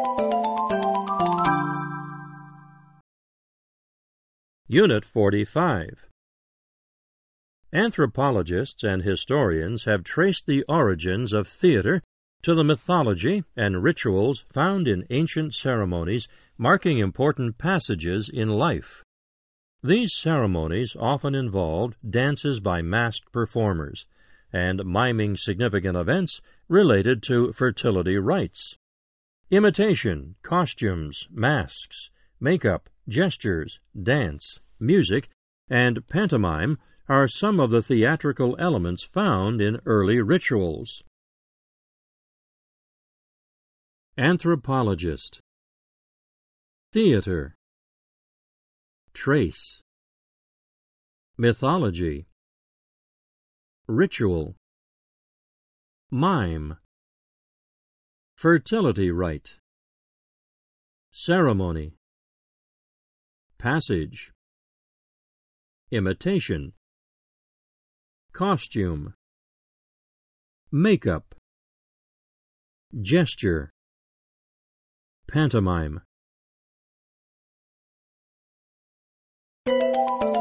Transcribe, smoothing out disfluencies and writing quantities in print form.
Unit 45. Anthropologists and historians have traced the origins of theater to the mythology and rituals found in ancient ceremonies marking important passages in life. These ceremonies often involved dances by masked performers and miming significant events related to fertility rites. Imitation, costumes, masks, makeup, gestures, dance, music, and pantomime are some of the theatrical elements found in early rituals. Anthropologist. Theater. Trace. Mythology. Ritual. Mime. Fertility rite. Ceremony. Passage. Imitation. Costume. Makeup. Gesture. Pantomime.